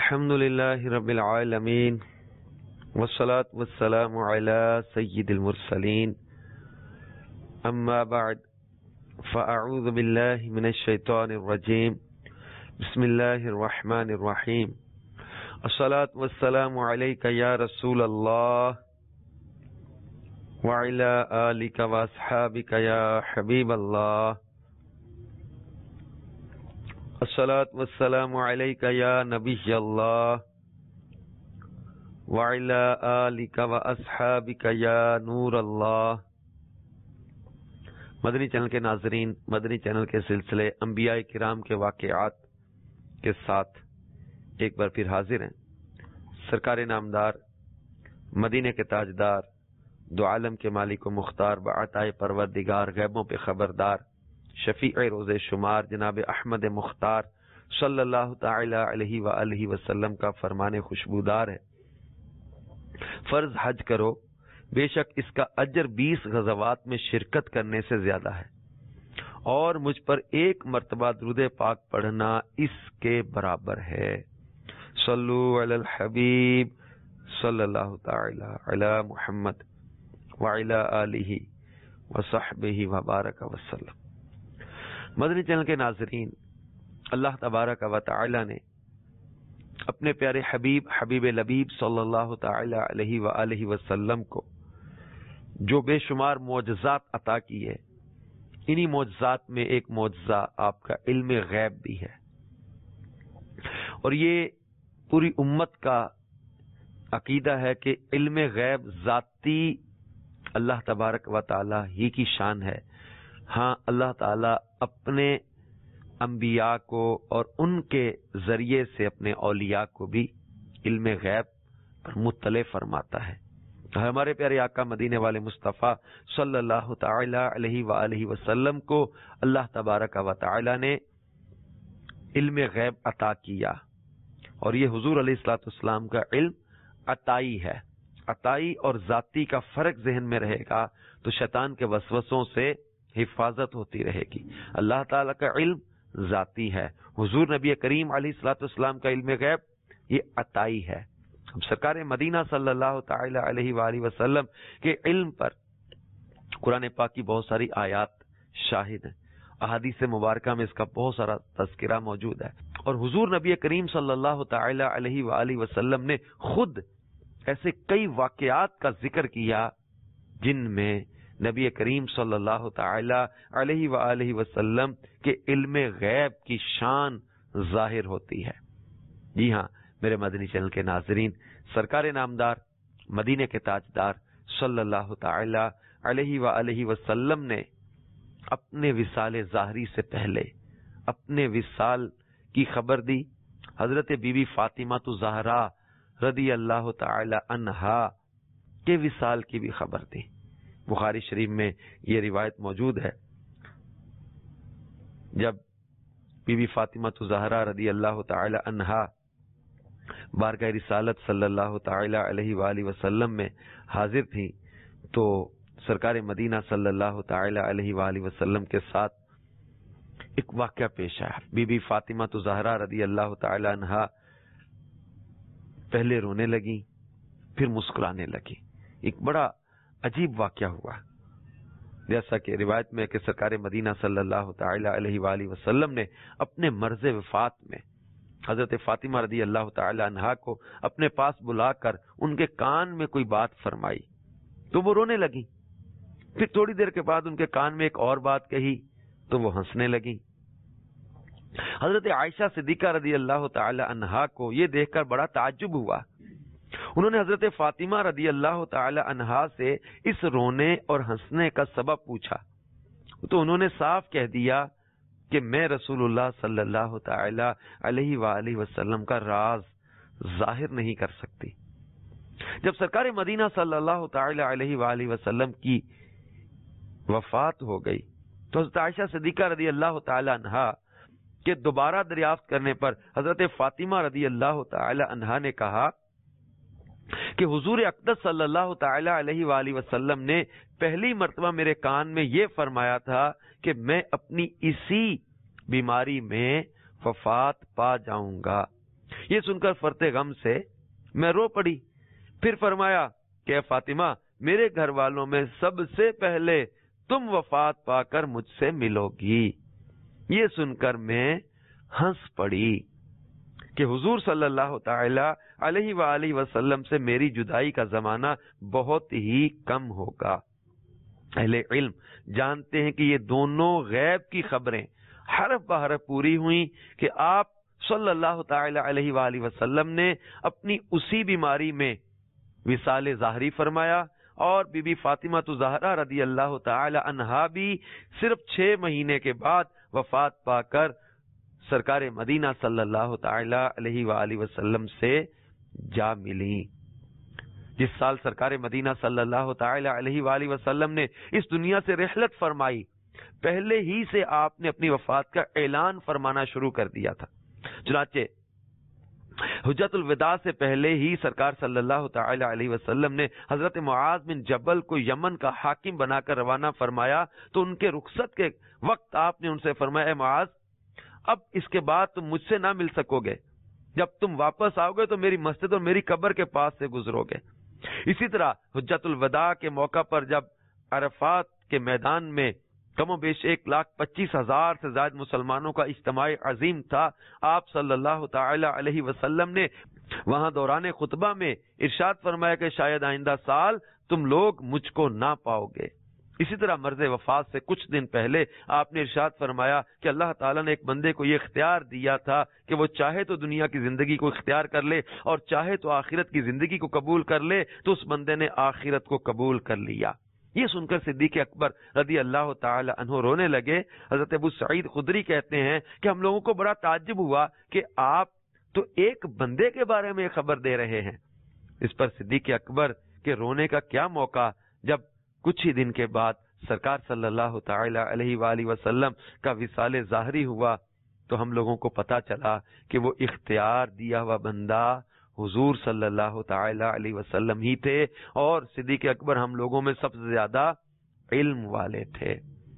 الحمد لله رب العالمين والصلاة والسلام على سيد المرسلين أما بعد فأعوذ بالله من الشيطان الرجيم بسم الله الرحمن الرحيم الصلاة والسلام عليك يا رسول الله وعلى آلك وأصحابك يا حبيب الله الصلاة والسلام عليك يا نبي الله وعلى آلك وأصحابك يا نور الله۔ مدنی چینل کے ناظرین، مدنی چینل کے سلسلے انبیاء کرام کے واقعات کے ساتھ ایک بار پھر حاضر ہیں۔ سرکار نامدار، مدینے کے تاجدار، دو عالم کے مالک و مختار، بعطائے پروردگار، غیبوں پہ خبردار، شفیع روز شمار جناب احمد مختار صلی اللہ تعالی علیہ وآلہ وسلم کا فرمان خوشبودار ہے، فرض حج کرو، بے شک اس کا اجر 20 غزوات میں شرکت کرنے سے زیادہ ہے، اور مجھ پر ایک مرتبہ درود پاک پڑھنا اس کے برابر ہے۔ صلو علی الحبیب صلی اللہ تعالی علی محمد وعلی آلہ وصحبہ وبارک وسلم۔ مدنی چینل کے ناظرین، اللہ تبارک و تعالی نے اپنے پیارے حبیب لبیب صلی اللہ تعالی علیہ وآلہ وسلم کو جو بے شمار معجزات عطا کیے، انہی معجزات میں ایک معجزہ آپ کا علم غیب بھی ہے، اور یہ پوری امت کا عقیدہ ہے کہ علم غیب ذاتی اللہ تبارک و تعالی ہی کی شان ہے۔ ہاں، اللہ تعالی اپنے انبیاء کو اور ان کے ذریعے سے اپنے اولیاء کو بھی علم غیب پر مطلع فرماتا ہے۔ ہمارے پیارے آقا مدینے والے مصطفیٰ صلی اللہ تعالی علیہ وآلہ وسلم کو اللہ تبارک و تعالی نے علم غیب عطا کیا، اور یہ حضور علیہ الصلوۃ والسلام کا علم عطائی ہے۔ عطائی اور ذاتی کا فرق ذہن میں رہے گا تو شیطان کے وسوسوں سے حفاظت ہوتی رہے گی۔ اللہ تعالیٰ کا علم ذاتی ہے، حضور نبی کریم علیہ الصلوۃ والسلام کا علم غیب یہ عطائی ہے۔ سرکار مدینہ صلی اللہ تعالی علیہ وآلہ وسلم کے علم پر قرآن پاک کی بہت ساری آیات شاہد ہیں، احادیث مبارکہ میں اس کا بہت سارا تذکرہ موجود ہے، اور حضور نبی کریم صلی اللہ تعالی علیہ وآلہ وسلم نے خود ایسے کئی واقعات کا ذکر کیا جن میں نبی کریم صلی اللہ تعالی علیہ وآلہ وسلم کے علم غیب کی شان ظاہر ہوتی ہے۔ جی ہاں میرے مدنی چینل کے ناظرین، سرکار نامدار، مدینے کے تاجدار صلی اللہ تعالی علیہ وآلہ وسلم نے اپنے وصال ظاہری سے پہلے اپنے وصال کی خبر دی۔ حضرت بی بی فاطمہ الزہرا رضی اللہ تعالی عنہا کے وصال کی بھی خبر دی۔ بخاری شریف میں یہ روایت موجود ہے، جب بی بی فاطمہ الزہرا رضی اللہ تعالی عنہا بارگاہ رسالت صلی اللہ تعالی علیہ وآلہ وسلم میں حاضر تھی تو سرکار مدینہ صلی اللہ تعالی علیہ وآلہ وسلم کے ساتھ ایک واقعہ پیش آیا۔ بی بی فاطمہ الزہرا رضی اللہ تعالی عنہا پہلے رونے لگی، پھر مسکرانے لگی۔ ایک بڑا عجیب واقعہ ہوا، جیسا کہ روایت میں کہ سرکار مدینہ صلی اللہ تعالی علیہ وآلہ وسلم نے اپنے مرض وفات میں حضرت فاطمہ رضی اللہ تعالی عنہا کو اپنے پاس بلا کر ان کے کان میں کوئی بات فرمائی تو وہ رونے لگی، پھر تھوڑی دیر کے بعد ان کے کان میں ایک اور بات کہی تو وہ ہنسنے لگی۔ حضرت عائشہ صدیقہ رضی اللہ تعالی عنہا کو یہ دیکھ کر بڑا تعجب ہوا۔ انہوں نے حضرت فاطمہ رضی اللہ تعالی عنہا سے اس رونے اور ہنسنے کا سبب پوچھا تو انہوں نے صاف کہہ دیا کہ میں رسول اللہ صلی اللہ تعالی علیہ وآلہ وسلم کا راز ظاہر نہیں کر سکتی۔ جب سرکار مدینہ صلی اللہ تعالی علیہ وآلہ وسلم کی وفات ہو گئی تو حضرت عائشہ صدیقہ رضی اللہ تعالی عنہا کے دوبارہ دریافت کرنے پر حضرت فاطمہ رضی اللہ تعالی عنہا نے کہا کہ حضور اقدس صلی اللہ تعالی علیہ وآلہ وسلم نے پہلی مرتبہ میرے کان میں یہ فرمایا تھا کہ میں اپنی اسی بیماری میں وفات پا جاؤں گا۔ یہ سن کر فرط غم سے میں رو پڑی. پھر فرمایا کہ فاطمہ میرے گھر والوں میں سب سے پہلے تم وفات پا کر مجھ سے ملو گی. یہ سن کر میں ہنس پڑی کہ حضور صلی اللہ تعالی علیہ وآلہ وسلم سے میری جدائی کا زمانہ بہت ہی کم ہوگا. اہل علم جانتے ہیں کہ یہ دونوں غیب کی خبریں حرف بحرف پوری ہوئیں کہ آپ صلی اللہ تعالی علیہ وآلہ وسلم نے اپنی اسی بیماری میں وصال ظاہری فرمایا اور بی بی فاطمہ زہرا رضی اللہ تعالی عنہا بھی صرف 6 مہینے کے بعد وفات پا کر سرکار مدینہ صلی اللہ تعالی علیہ وآلہ وسلم سے جا ملی. جس سال سرکار مدینہ صلی اللہ تعالی علیہ وآلہ وسلم نے اس دنیا سے رحلت فرمائی، پہلے ہی سے آپ نے اپنی وفات کا اعلان فرمانا شروع کر دیا تھا. چنانچہ حجت الوداع سے پہلے ہی سرکار صلی اللہ تعالی علیہ وسلم نے حضرت معاذ بن جبل کو یمن کا حاکم بنا کر روانہ فرمایا تو ان کے رخصت کے وقت آپ نے ان سے فرمایا اے معاذ اب اس کے بعد تم مجھ سے نہ مل سکو گے، جب تم واپس آؤ گے تو میری مسجد اور میری قبر کے پاس سے گزرو گے. اسی طرح حجت الوداع کے موقع پر جب عرفات کے میدان میں کم و بیش 1,25,000 سے زائد مسلمانوں کا اجتماع عظیم تھا، آپ صلی اللہ تعالی علیہ وسلم نے وہاں دوران خطبہ میں ارشاد فرمایا کہ شاید آئندہ سال تم لوگ مجھ کو نہ پاؤ گے. اسی طرح مرض وفات سے کچھ دن پہلے آپ نے ارشاد فرمایا کہ اللہ تعالیٰ نے ایک بندے کو یہ اختیار دیا تھا کہ وہ چاہے تو دنیا کی زندگی کو اختیار کر لے اور چاہے تو آخرت کی زندگی کو قبول کر لے، تو اس بندے نے آخرت کو قبول کر لیا. یہ سن کر صدیق اکبر رضی اللہ تعالی عنہ رونے لگے. حضرت ابو سعید خدری کہتے ہیں کہ ہم لوگوں کو بڑا تعجب ہوا کہ آپ تو ایک بندے کے بارے میں خبر دے رہے ہیں. اس پر صدیق اکبر کے رونے کا کیا موقع جب کچھ ہی دن کے بعد سرکار صلی اللہ تعالی علیہ وآلہ وسلم کا وصال ظاہری ہوا تو ہم لوگوں کو پتا چلا کہ وہ اختیار دیا ہوا بندہ حضور صلی اللہ تعالی علیہ وسلم ہی تھے اور صدیق اکبر ہم لوگوں میں سب سے زیادہ علم والے تھے.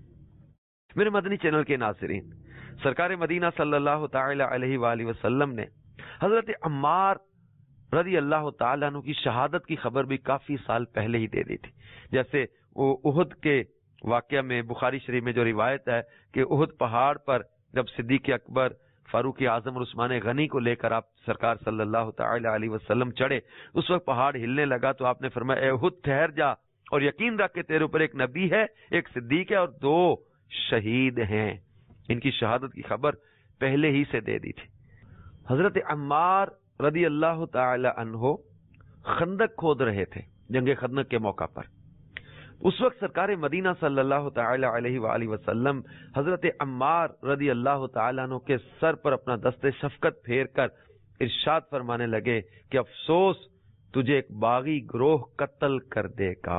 میرے مدنی چینل کے ناظرین، سرکار مدینہ صلی اللہ تعالی علیہ وآلہ وسلم نے حضرت عمار رضی اللہ تعالیٰ عنہ کی شہادت کی خبر بھی کافی سال پہلے ہی دے دی تھی. جیسے وہ احد کے واقعہ میں بخاری شریف میں جو روایت ہے کہ احد پہاڑ پر جب صدیق اکبر، فاروق اعظم اور عثمان غنی کو لے کر آپ سرکار صلی اللہ تعالی علیہ وسلم چڑھے، اس وقت پہاڑ ہلنے لگا تو آپ نے فرمایا اے احد ٹھہر جا اور یقین رکھ کہ تیرے اوپر ایک نبی ہے، ایک صدیق ہے اور 2 شہید ہیں. ان کی شہادت کی خبر پہلے ہی سے دے دی تھی. حضرت عمار رضی اللہ تعالی عنہ خندق کھود رہے تھے جنگ خندق کے موقع پر. اس وقت سرکار مدینہ صلی اللہ تعالی علیہ وآلہ وسلم حضرت عمار رضی اللہ تعالی عنہ کے سر پر اپنا دست شفقت پھیر کر ارشاد فرمانے لگے کہ افسوس تجھے ایک باغی گروہ قتل کر دے گا.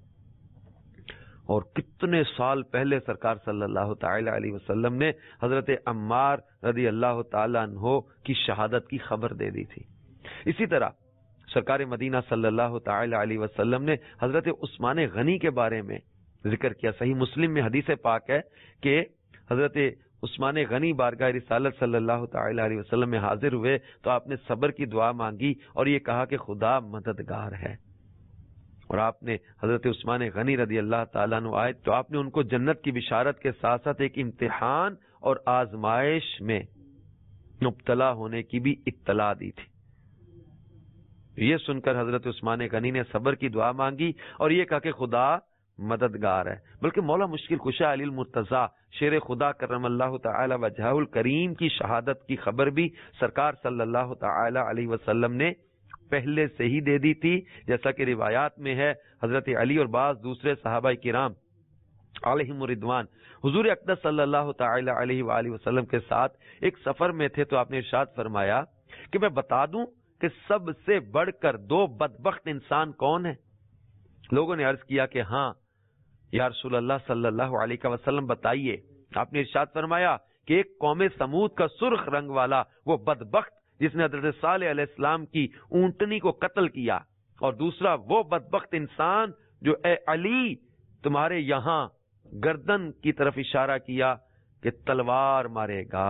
اور کتنے سال پہلے سرکار صلی اللہ تعالی علیہ وسلم نے حضرت عمار رضی اللہ تعالی عنہ کی شہادت کی خبر دے دی تھی. اسی طرح سرکار مدینہ صلی اللہ تعالی علیہ وسلم نے حضرت عثمان غنی کے بارے میں ذکر کیا. صحیح مسلم میں حدیث پاک ہے کہ حضرت عثمان غنی بارگاہ رسالت صلی اللہ تعالی علیہ وسلم میں حاضر ہوئے تو آپ نے صبر کی دعا مانگی اور یہ کہا کہ خدا مددگار ہے. اور آپ نے حضرت عثمان غنی رضی اللہ تعالیٰ عنہ آئے تو آپ نے ان کو جنت کی بشارت کے ساتھ ساتھ ایک امتحان اور آزمائش میں مبتلا ہونے کی بھی اطلاع دی تھی. یہ سن کر حضرت عثمان غنی نے صبر کی دعا مانگی اور یہ کہا کہ خدا مددگار ہے. بلکہ مولا مشکل کشا علی المرتضیٰ شیر خدا کرم اللہ تعالی وجہہ الکریم کی شہادت کی خبر بھی سرکار صلی اللہ تعالی علیہ وسلم نے پہلے سے ہی دے دی تھی. جیسا کہ روایات میں ہے حضرت علی اور بعض دوسرے صحابہ کرام علیہم رضوان حضور اقدس صلی اللہ تعالی علیہ وآلہ وسلم کے ساتھ ایک سفر میں تھے تو آپ نے ارشاد فرمایا کہ میں بتا دوں کہ سب سے بڑھ کر 2 بدبخت انسان کون ہیں؟ لوگوں نے عرض کیا کہ ہاں یا رسول اللہ صلی اللہ علیہ وسلم بتائیے. آپ نے ارشاد فرمایا کہ ایک قوم سمود کا سرخ رنگ والا وہ بدبخت جس نے حضرت صالح علیہ السلام کی اونٹنی کو قتل کیا، اور دوسرا وہ بدبخت انسان جو اے علی تمہارے یہاں گردن کی طرف اشارہ کیا کہ تلوار مارے گا.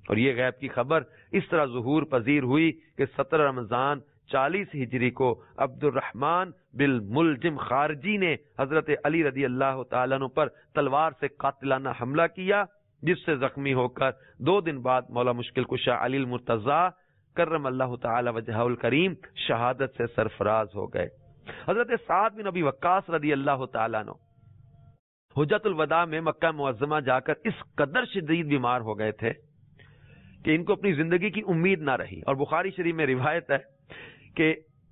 اور یہ غیب کی خبر اس طرح ظہور پذیر ہوئی کہ 17 رمضان 40 ہجری کو عبد الرحمن بالملجم خارجی نے حضرت علی رضی اللہ تعالیٰ عنہ پر تلوار سے قاتلانہ حملہ کیا، جس سے زخمی ہو کر 2 دن بعد مولا مشکل کشا علی المرتضی کرم اللہ تعالی وجہہ الکریم شہادت سے سرفراز ہو گئے۔ حضرت سعد بن ابی وقاص رضی اللہ تعالیٰ عنہ حجۃ الوداع میں مکہ معظمہ جا کر اس قدر شدید بیمار ہو گئے تھے کہ ان کو اپنی زندگی کی امید نہ رہی، اور بخاری شریف میں روایت ہے کہ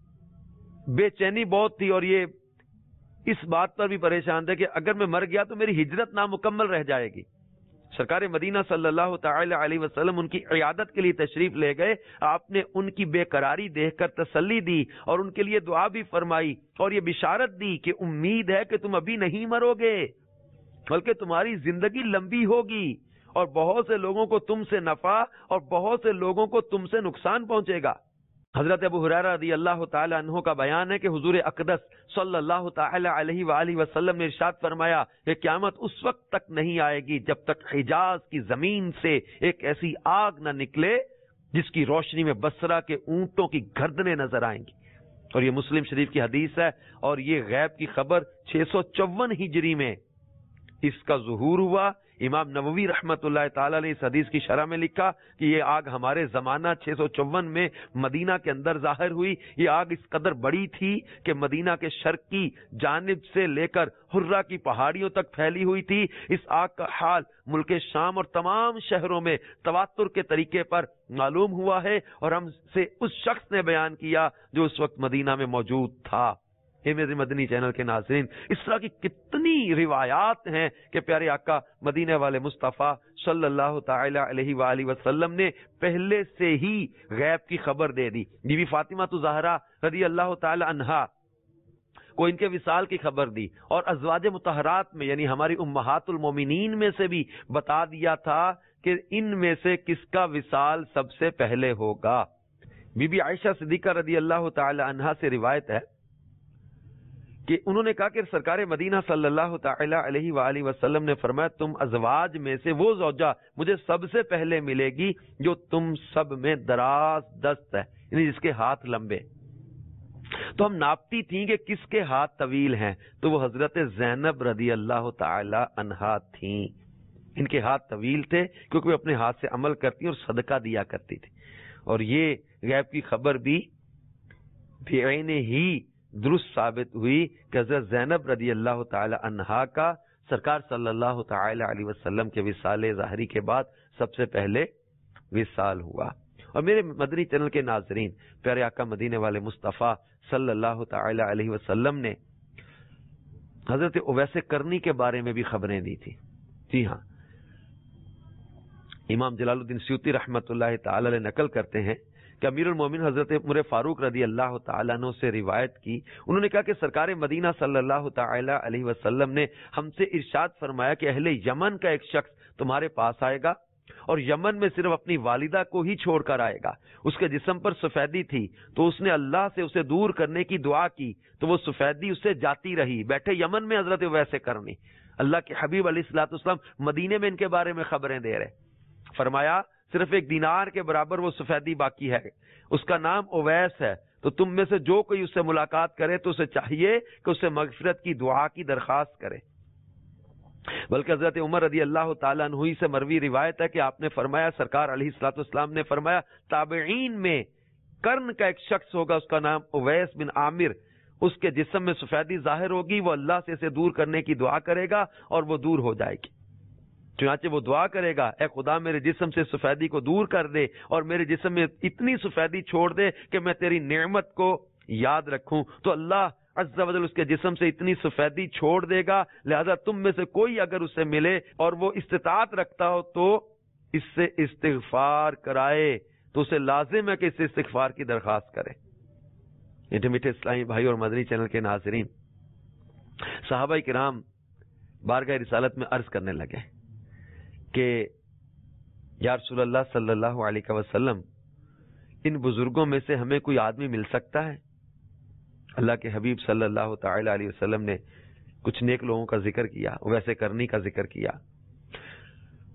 بے چینی بہت تھی، اور یہ اس بات پر بھی پریشان تھے کہ اگر میں مر گیا تو میری ہجرت نامکمل رہ جائے گی۔ سرکار مدینہ صلی اللہ تعالی علیہ وسلم ان کی عیادت کے لیے تشریف لے گئے۔ آپ نے ان کی بے قراری دیکھ کر تسلی دی اور ان کے لیے دعا بھی فرمائی اور یہ بشارت دی کہ امید ہے کہ تم ابھی نہیں مرو گے، بلکہ تمہاری زندگی لمبی ہوگی اور بہت سے لوگوں کو تم سے نفع اور بہت سے لوگوں کو تم سے نقصان پہنچے گا۔ حضرت ابو ہریرہ رضی اللہ تعالی عنہ کا بیان ہے کہ حضور اقدس صلی اللہ تعالی علیہ وآلہ وسلم نے ارشاد فرمایا کہ قیامت اس وقت تک نہیں آئے گی جب تک حجاز کی زمین سے ایک ایسی آگ نہ نکلے جس کی روشنی میں بصرہ کے اونٹوں کی گردنیں نظر آئیں گی، اور یہ مسلم شریف کی حدیث ہے۔ اور یہ غیب کی خبر 654 ہجری میں اس کا ظہور ہوا۔ امام نووی رحمت اللہ تعالی نے اس حدیث کی شرح میں لکھا کہ یہ آگ ہمارے زمانہ 654 میں مدینہ کے اندر ظاہر ہوئی۔ یہ آگ اس قدر بڑی تھی کہ مدینہ کے شرقی جانب سے لے کر حرہ کی پہاڑیوں تک پھیلی ہوئی تھی۔ اس آگ کا حال ملک شام اور تمام شہروں میں تواتر کے طریقے پر معلوم ہوا ہے، اور ہم سے اس شخص نے بیان کیا جو اس وقت مدینہ میں موجود تھا۔ میرے مدنی چینل کے ناظرین، اس طرح کی کتنی روایات ہیں کہ پیارے آقا مدینے والے مصطفیٰ صلی اللہ تعالی علیہ وآلہ وسلم نے پہلے سے ہی غیب کی خبر دے دی۔ بی بی فاطمہ زہرا رضی اللہ تعالی عنہا کو ان کے وصال کی خبر دی، اور ازواج مطہرات میں یعنی ہماری امہات المومنین میں سے بھی بتا دیا تھا کہ ان میں سے کس کا وصال سب سے پہلے ہوگا۔ بی بی عائشہ صدیقہ رضی اللہ تعالی عنہا سے روایت ہے کہ انہوں نے کہا کہ سرکار مدینہ صلی اللہ تعالی علیہ وآلہ وسلم نے فرمایا تم ازواج میں سے وہ زوجہ مجھے سب سے پہلے ملے گی جو تم سب میں دراز دست ہے، یعنی جس کے ہاتھ لمبے۔ تو ہم ناپتی تھیں کہ کس کے ہاتھ طویل ہیں، تو وہ حضرت زینب رضی اللہ تعالی عنہا تھیں۔ ان کے ہاتھ طویل تھے کیونکہ وہ اپنے ہاتھ سے عمل کرتی اور صدقہ دیا کرتی تھی، اور یہ غیب کی خبر بھی بعین ہی درست ثابت ہوئی کہ حضرت زینب رضی اللہ تعالی عنہا کا سرکار صلی اللہ تعالی علیہ وسلم کے وصال ظاہری کے بعد سب سے پہلے وصال ہوا۔ اور میرے مدنی چینل کے ناظرین، پیارے آقا مدینے والے مصطفیٰ صلی اللہ تعالی علیہ وسلم نے حضرت اویس کرنی کے بارے میں بھی خبریں دی تھی۔ جی ہاں، امام جلال الدین سیوطی رحمت اللہ تعالی علیہ نقل کرتے ہیں کہ امیر المومن حضرت عمر فاروق رضی اللہ تعالیٰ عنہ سے روایت کی، انہوں نے کہا کہ سرکار مدینہ صلی اللہ تعالی علیہ وسلم نے ہم سے ارشاد فرمایا کہ اہل یمن کا ایک شخص تمہارے پاس آئے گا اور یمن میں صرف اپنی والدہ کو ہی چھوڑ کر آئے گا۔ اس کے جسم پر سفیدی تھی تو اس نے اللہ سے اسے دور کرنے کی دعا کی تو وہ سفیدی اسے جاتی رہی۔ بیٹھے یمن میں حضرت اویس کرنی، اللہ کے حبیب علیہ الصلوۃ والسلام مدینے میں ان کے بارے میں خبریں دے رہے، فرمایا صرف 1 دینار کے برابر وہ سفیدی باقی ہے، اس کا نام اویس ہے، تو تم میں سے جو کوئی اس سے ملاقات کرے تو اسے چاہیے کہ اسے مغفرت کی دعا کی درخواست کرے۔ بلکہ حضرت عمر رضی اللہ تعالیٰ عنہ سے مروی روایت ہے کہ آپ نے فرمایا، سرکار علیہ الصلوۃ والسلام نے فرمایا تابعین میں کرن کا ایک شخص ہوگا، اس کا نام اویس بن عامر، اس کے جسم میں سفیدی ظاہر ہوگی، وہ اللہ سے اسے دور کرنے کی دعا کرے گا اور وہ دور ہو جائے گی۔ چنانچہ وہ دعا کرے گا، اے خدا میرے جسم سے سفیدی کو دور کر دے اور میرے جسم میں اتنی سفیدی چھوڑ دے کہ میں تیری نعمت کو یاد رکھوں، تو اللہ عز و جل اس کے جسم سے اتنی سفیدی چھوڑ دے گا۔ لہذا تم میں سے کوئی اگر اسے ملے اور وہ استطاعت رکھتا ہو تو اس سے استغفار کرائے، تو اسے لازم ہے کہ اس سے استغفار کی درخواست کرے۔ میٹھے میٹھے اسلامی بھائی اور مدنی چینل کے ناظرین، صحابہ کرام بارگاہ رسالت میں عرض کرنے لگے کہ یا رسول اللہ صلی اللہ علیہ وسلم، ان بزرگوں میں سے ہمیں کوئی آدمی مل سکتا ہے؟ اللہ کے حبیب صلی اللہ تعالی علیہ وسلم نے کچھ نیک لوگوں کا ذکر کیا، ویسے کرنی کا ذکر کیا۔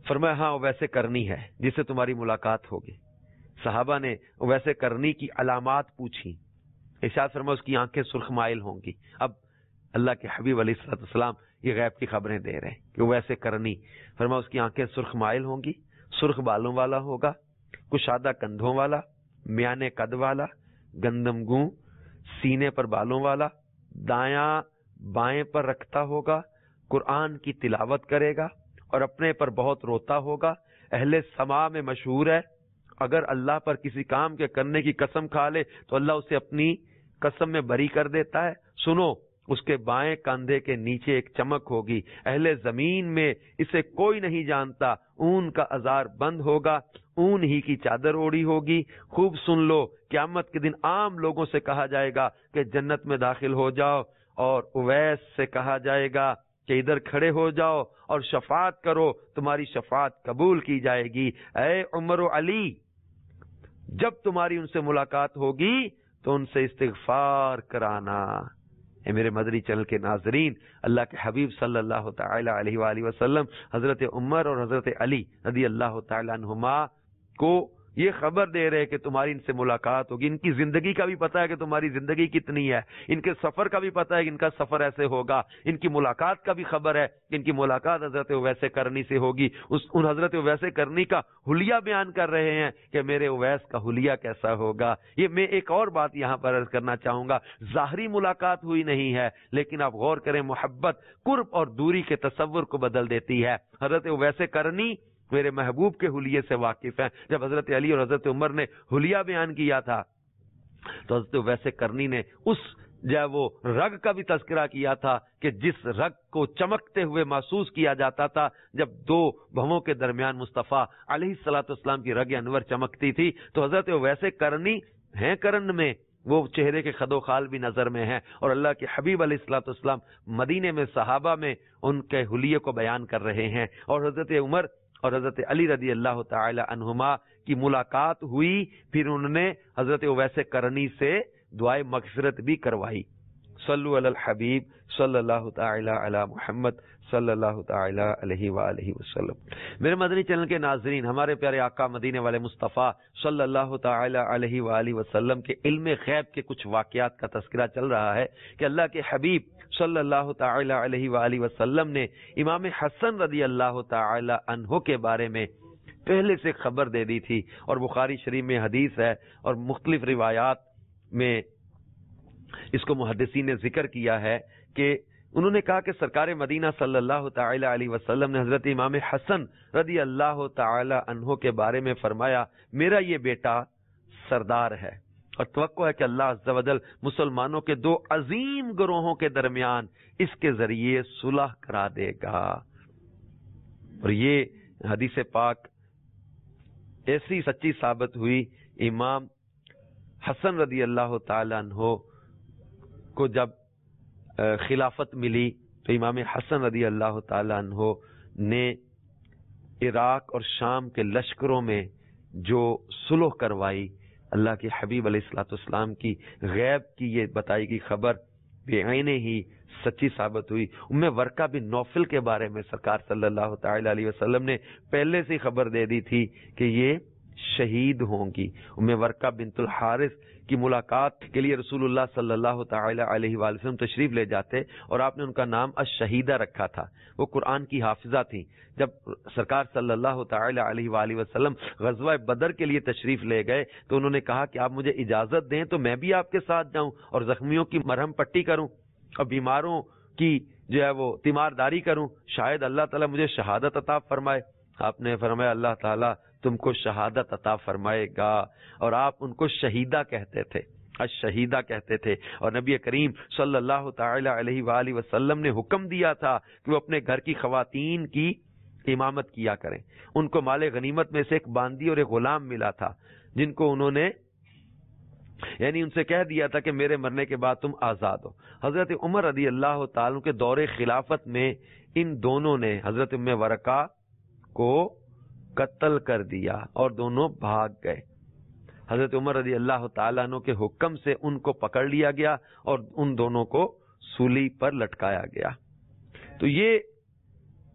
فرمایا ہاں ویسے کرنی ہے جس سے تمہاری ملاقات ہوگی. صحابہ نے ویسے کرنی کی علامات پوچھی. ارشاد فرمایا اس کی آنکھیں سرخ مائل ہوں گی. اب اللہ کے حبیب علیہ الصلوۃ والسلام یہ غیب کی خبریں دے رہے ہیں کہ ویسے کرنی. فرمایا اس کی آنکھیں سرخ مائل ہوں گی, سرخ بالوں والا ہوگا, کشادہ کندھوں والا, میانے قد والا, گندم گوں, سینے پر بالوں والا, دایاں بائیں پر رکھتا ہوگا, قرآن کی تلاوت کرے گا اور اپنے پر بہت روتا ہوگا. اہل سما میں مشہور ہے اگر اللہ پر کسی کام کے کرنے کی قسم کھا لے تو اللہ اسے اپنی قسم میں بری کر دیتا ہے. سنو, اس کے بائیں کاندھے کے نیچے ایک چمک ہوگی, اہل زمین میں اسے کوئی نہیں جانتا. اون کا ازار بند ہوگا, اون ہی کی چادر اوڑی ہوگی. خوب سن لو, قیامت کے دن عام لوگوں سے کہا جائے گا کہ جنت میں داخل ہو جاؤ, اور اویس سے کہا جائے گا کہ ادھر کھڑے ہو جاؤ اور شفاعت کرو, تمہاری شفاعت قبول کی جائے گی. اے عمر و علی, جب تمہاری ان سے ملاقات ہوگی تو ان سے استغفار کرانا. اے میرے مدنی چینل کے ناظرین, اللہ کے حبیب صلی اللہ تعالی علیہ وآلہ وسلم حضرت عمر اور حضرت علی رضی اللہ تعالی عنہما کو یہ خبر دے رہے کہ تمہاری ان سے ملاقات ہوگی. ان کی زندگی کا بھی پتا ہے کہ تمہاری زندگی کتنی ہے, ان کے سفر کا بھی پتا ہے کہ ان کا سفر ایسے ہوگا, ان کی ملاقات کا بھی خبر ہے کہ ان کی ملاقات حضرت اویس کرنی سے ہوگی. ان حضرت اویس کرنی کا حلیہ بیان کر رہے ہیں کہ میرے اویس کا حلیہ کیسا ہوگا. یہ میں ایک اور بات یہاں پر عرض کرنا چاہوں گا, ظاہری ملاقات ہوئی نہیں ہے, لیکن آپ غور کریں, محبت قرب اور دوری کے تصور کو بدل دیتی ہے. حضرت اویس کرنی میرے محبوب کے حلیے سے واقف ہیں. جب حضرت علی اور حضرت عمر نے حلیہ بیان کیا تھا تو حضرت اویس کرنی نے اس وہ رگ کا بھی تذکرہ کیا تھا کہ جس رگ کو چمکتے ہوئے محسوس کیا جاتا تھا جب دو بھووں کے درمیان مصطفیٰ علیہ الصلوۃ والسلام کی رگ انور چمکتی تھی, تو حضرت اویس کرنی ہیں کرن میں, وہ چہرے کے خد و خال بھی نظر میں ہیں, اور اللہ کے حبیب علیہ الصلوۃ والسلام مدینے میں صحابہ میں ان کے حلیے کو بیان کر رہے ہیں. اور حضرت عمر اور حضرت علی رضی اللہ تعالی عنہما کی ملاقات ہوئی, پھر انہوں نے حضرت اویس کرنی سے دعائے مغفرت بھی کروائی. صلو علی الحبیب صلی اللہ تعالی علی محمد صلی اللہ تعالی علیہ وآلہ وسلم. میرے مدنی چینل کے ناظرین, ہمارے پیارے آقا مدینے والے مصطفیٰ صلی اللہ تعالی علیہ وآلہ وسلم کے علم غیب کے کچھ واقعات کا تذکرہ چل رہا ہے کہ اللہ کے حبیب صلی اللہ تعالی علیہ وآلہ وسلم نے امام حسن رضی اللہ تعالی عنہ کے بارے میں پہلے سے خبر دے دی تھی, اور بخاری شریف میں حدیث ہے اور مختلف روایات میں اس کو محدثین نے ذکر کیا ہے کہ انہوں نے کہا کہ سرکار مدینہ صلی اللہ تعالی علیہ وسلم نے حضرت امام حسن رضی اللہ تعالی عنہ کے بارے میں فرمایا, میرا یہ بیٹا سردار ہے, اور توقع ہے کہ اللہ عز و جل مسلمانوں کے دو عظیم گروہوں کے درمیان اس کے ذریعے صلح کرا دے گا. اور یہ حدیث پاک ایسی سچی ثابت ہوئی. امام حسن رضی اللہ تعالی عنہ کو جب خلافت ملی تو امام حسن رضی اللہ تعالی عنہ نے عراق اور شام کے لشکروں میں جو صلح کروائی, اللہ کے حبیب علیہ الصلوۃ والسلام کی غیب کی یہ بتائی گئی خبر بعینہ ہی سچی ثابت ہوئی. ام ورقہ بن نوفل کے بارے میں سرکار صلی اللہ تعالی علیہ وسلم نے پہلے سے خبر دے دی تھی کہ یہ شہید ہوں گی. ام ورقہ بنت الحارث کی ملاقات کے لیے رسول اللہ صلی اللہ تعالی علیہ وآلہ وسلم تشریف لے جاتے, اور آپ نے ان کا نام الشہیدہ رکھا تھا. وہ قرآن کی حافظہ تھیں. جب سرکار صلی اللہ تعالی علیہ وآلہ وسلم غزوہ بدر کے لیے تشریف لے گئے تو انہوں نے کہا کہ آپ مجھے اجازت دیں تو میں بھی آپ کے ساتھ جاؤں اور زخمیوں کی مرہم پٹی کروں اور بیماروں کی وہ تیمارداری کروں, شاید اللہ تعالیٰ مجھے شہادت عطا فرمائے. آپ نے فرمایا اللہ تعالیٰ تم کو شہادت عطا فرمائے گا, اور آپ ان کو شہیدہ کہتے تھے, الشہیدہ کہتے تھے. اور نبی کریم صلی اللہ تعالی علیہ وآلہ وسلم نے حکم دیا تھا کہ وہ اپنے گھر کی خواتین کی امامت کیا کریں. ان کو مال غنیمت میں سے ایک باندی اور ایک غلام ملا تھا جن کو انہوں نے یعنی ان سے کہہ دیا تھا کہ میرے مرنے کے بعد تم آزاد ہو. حضرت عمر رضی اللہ تعالیٰ کے دور خلافت میں ان دونوں نے حضرت ام ورقہ کو قتل کر دیا اور دونوں بھاگ گئے. حضرت عمر رضی اللہ تعالیٰ عنہ کے حکم سے ان کو پکڑ لیا گیا اور ان دونوں کو سولی پر لٹکایا گیا. تو یہ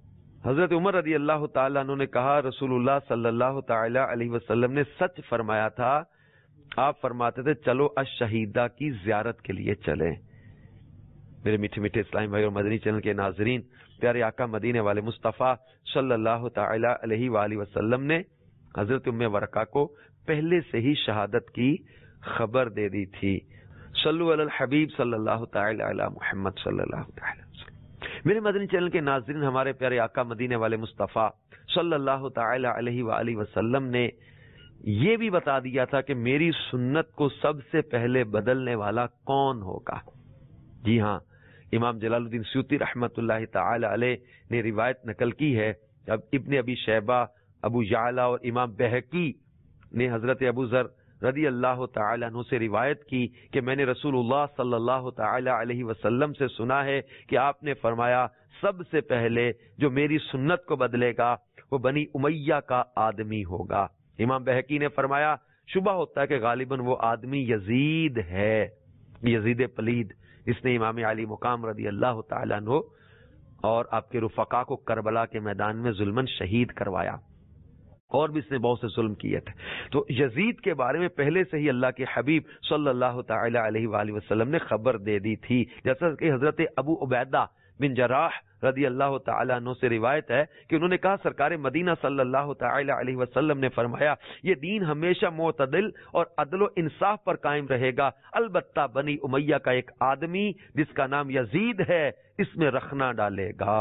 حضرت عمر رضی اللہ تعالیٰ عنہ نے کہا رسول اللہ صلی اللہ تعالی علیہ وسلم نے سچ فرمایا تھا، آپ فرماتے تھے چلو الشہیدہ کی زیارت کے لیے چلیں۔ میرے میٹھے میٹھے اسلامی بھائی اور مدنی چینل کے ناظرین، پیارے آقا مدینے والے مصطفیٰ صلی اللہ تعالی علیہ وآلہ وسلم نے حضرت ام ورقہ کو پہلے سے ہی شہادت کی خبر دے دی تھی۔ صلو علی الحبیب صلی اللہ تعالی علی محمد صلی اللہ تعالی وسلم۔ میرے مدنی چینل کے ناظرین، ہمارے پیارے آقا مدینے والے مصطفیٰ صلی اللہ تعالی علیہ وآلہ وسلم نے یہ بھی بتا دیا تھا کہ میری سنت کو سب سے پہلے بدلنے والا کون ہوگا۔ جی ہاں، امام جلال الدین سیوطی رحمت اللہ تعالی علیہ نے روایت نقل کی ہے، اب ابن ابی شیبہ، ابو یعلا اور امام بہقی نے حضرت ابو ذر رضی اللہ تعالی عنہ سے روایت کی کہ میں نے رسول اللہ صلی اللہ تعالی علیہ وسلم سے سنا ہے کہ آپ نے فرمایا سب سے پہلے جو میری سنت کو بدلے گا وہ بنی امیہ کا آدمی ہوگا۔ امام بہقی نے فرمایا شبہ ہوتا ہے کہ غالباً وہ آدمی یزید ہے، یزید پلید، اس نے امام علی مقام رضی اللہ تعالیٰ عنہ اور آپ کے رفقا کو کربلا کے میدان میں ظلماً شہید کروایا، اور بھی اس نے بہت سے ظلم کیے تھے۔ تو یزید کے بارے میں پہلے سے ہی اللہ کے حبیب صلی اللہ تعالی علیہ وآلہ وسلم نے خبر دے دی تھی، جیسا کہ حضرت ابو عبیدہ بن جراح رضی اللہ تعالی عنہ سے روایت ہے کہ انہوں نے کہا سرکار مدینہ صلی اللہ تعالی علیہ وسلم نے فرمایا یہ دین ہمیشہ معتدل اور عدل و انصاف پر قائم رہے گا، البتہ بنی امیہ کا ایک آدمی جس کا نام یزید ہے اس میں رخنا ڈالے گا۔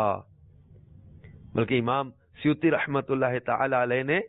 بلکہ امام سیوطی رحمت اللہ تعالی علیہ نے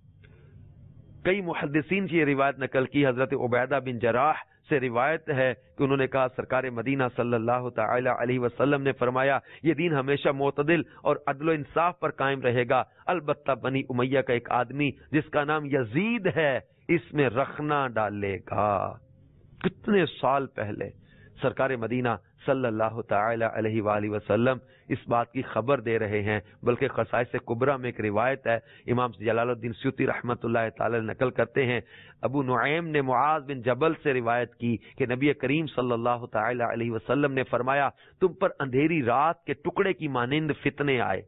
کئی محدثین کی یہ روایت نقل کی، حضرت عبیدہ بن جراح سے روایت ہے کہ انہوں نے کہا سرکار مدینہ صلی اللہ تعالی علیہ وسلم نے فرمایا یہ دین ہمیشہ معتدل اور عدل و انصاف پر قائم رہے گا، البتہ بنی امیہ کا ایک آدمی جس کا نام یزید ہے اس میں رخنا ڈالے گا۔ کتنے سال پہلے سرکار مدینہ صلی اللہ تعالی علیہ وآلہ وسلم اس بات کی خبر دے رہے ہیں۔ بلکہ خصائص کبریٰ میں ایک روایت ہے، امام جلال الدین سیوطی رحمت اللہ تعالی نقل کرتے ہیں، ابو نعیم نے معاذ بن جبل سے روایت کی کہ نبی کریم صلی اللہ تعالی علیہ وسلم نے فرمایا تم پر اندھیری رات کے ٹکڑے کی مانند فتنے آئے،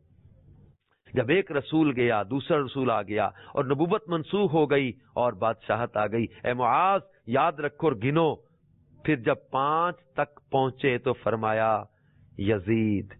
جب ایک رسول گیا دوسرا رسول آ گیا اور نبوت منسوخ ہو گئی اور بادشاہت آ گئی، اے معاذ یاد رکھو اور گنو۔ پھر جب 5 تک پہنچے تو فرمایا یزید،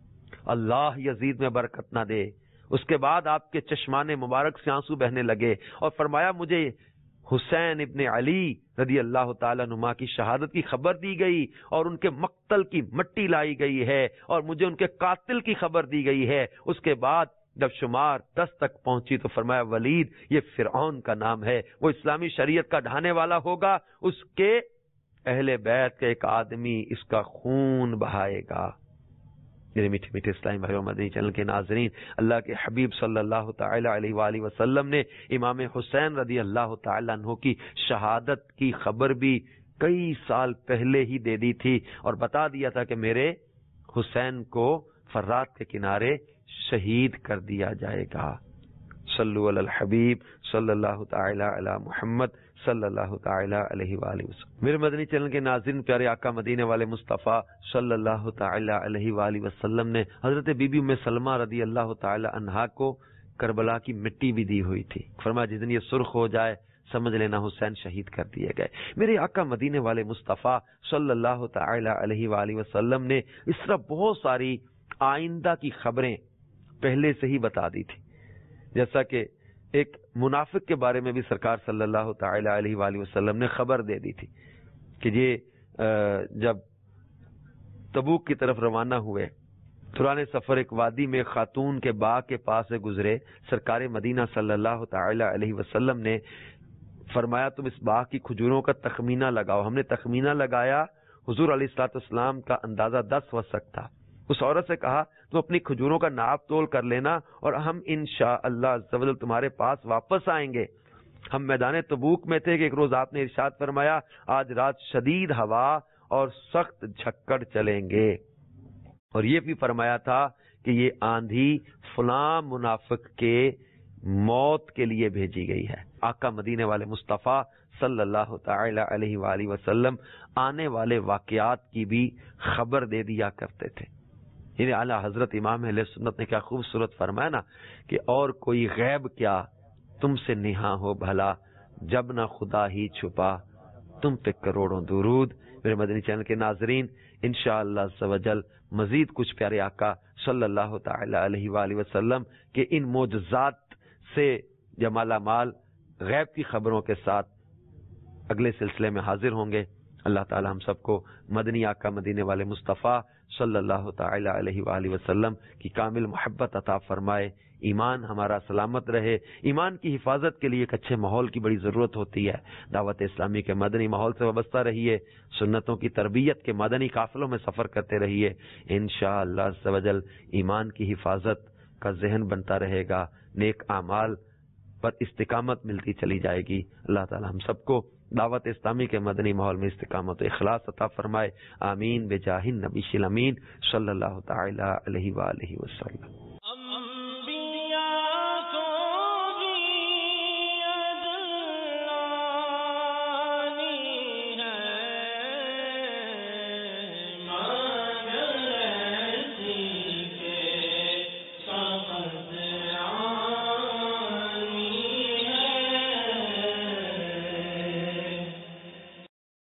اللہ یزید میں برکت نہ دے۔ اس کے بعد آپ کے چشمان مبارک سے آنسو بہنے لگے اور فرمایا مجھے حسین ابن علی رضی اللہ تعالیٰ عنہ کی شہادت کی خبر دی گئی اور ان کے مقتل کی مٹی لائی گئی ہے اور مجھے ان کے قاتل کی خبر دی گئی ہے۔ اس کے بعد جب شمار 10 تک پہنچی تو فرمایا ولید یہ فرعون کا نام ہے، وہ اسلامی شریعت کا ڈھانے والا ہوگا، اس کے اہل بیت کا ایک آدمی اس کا خون بہائے گا۔ میرے میٹھے میٹھے اسلامی بھائیوں مدنی چینل کے ناظرین، اللہ کے حبیب صلی اللہ تعالی علیہ وآلہ وسلم نے امام حسین رضی اللہ تعالی عنہ کی شہادت کی خبر بھی کئی سال پہلے ہی دے دی تھی اور بتا دیا تھا کہ میرے حسین کو فرات کے کنارے شہید کر دیا جائے گا۔ صلو علی الحبیب صلی اللہ تعالی علی محمد صلی اللہ تعالی علیہ وآلہ وسلم۔ میرے مدنی چینل کے ناظرین، پیارے آقا مدینے والے مصطفیٰ صلی اللہ تعالی علیہ وآلہ وسلم نے حضرت بی بی ام سلمہ رضی اللہ تعالی عنہا کو کربلا کی مٹی بھی دی ہوئی تھی۔ فرمایا جس دن یہ سرخ ہو جائے سمجھ لینا حسین شہید کر دیے گئے۔ میرے آقا مدینے والے مصطفیٰ صلی اللہ تعالی علیہ وآلہ وسلم نے اس طرح بہت ساری آئندہ کی خبریں پہلے سے ہی بتا دی تھی، جیسا کہ ایک منافق کے بارے میں بھی سرکار صلی اللہ تعالی علیہ وآلہ وسلم نے خبر دے دی تھی کہ یہ جب تبوک کی طرف روانہ ہوئے، دوران سفر ایک وادی میں خاتون کے باغ کے پاس سے گزرے، سرکار مدینہ صلی اللہ تعالی علیہ وسلم نے فرمایا تم اس باغ کی کھجوروں کا تخمینہ لگاؤ۔ ہم نے تخمینہ لگایا، حضور علیہ الصلوۃ والسلام کا اندازہ 10 وسق تھا۔ اس عورت سے کہا تم اپنی کھجوروں کا ناپ تول کر لینا اور ہم انشاءاللہ عز و جل تمہارے پاس واپس آئیں گے۔ ہم میدان تبوک میں تھے کہ ایک روز آپ نے ارشاد فرمایا آج رات شدید ہوا اور سخت جھکڑ چلیں گے، اور یہ بھی فرمایا تھا کہ یہ آندھی فلاں منافق کے موت کے لیے بھیجی گئی ہے۔ آقا مدینے والے مصطفیٰ صلی اللہ تعالی علیہ وآلہ وسلم آنے والے واقعات کی بھی خبر دے دیا کرتے تھے۔ یعنی اعلیٰ حضرت امام اہل سنت نے کیا خوبصورت فرمایا نا کہ اور کوئی غیب کیا تم سے نہاں ہو بھلا، جب نہ خدا ہی چھپا تم پہ کروڑوں درود۔ میرے مدنی چینل کے ناظرین، انشاءاللہ عز و جل مزید کچھ پیارے آقا صلی اللہ تعالی علیہ وآلہ وسلم کے ان معجزات سے یا مالا مال غیب کی خبروں کے ساتھ اگلے سلسلے میں حاضر ہوں گے۔ اللہ تعالی ہم سب کو مدنی آقا مدینے والے مصطفیٰ صلی اللہ تعالی علیہ وآلہ وسلم کی کامل محبت عطا فرمائے، ایمان ہمارا سلامت رہے۔ ایمان کی حفاظت کے لیے ایک اچھے ماحول کی بڑی ضرورت ہوتی ہے۔ دعوت اسلامی کے مدنی ماحول سے وابستہ رہیے، سنتوں کی تربیت کے مدنی قافلوں میں سفر کرتے رہیے، انشاءاللہ عز و جل ایمان کی حفاظت کا ذہن بنتا رہے گا، نیک اعمال پر استقامت ملتی چلی جائے گی۔ اللہ تعالی ہم سب کو دعوت اسلامی کے مدنی ماحول میں استقامت و اخلاص عطا فرمائے، آمین بجاہ النبی الامین صلی اللہ تعالی علیہ وآلہ وسلم۔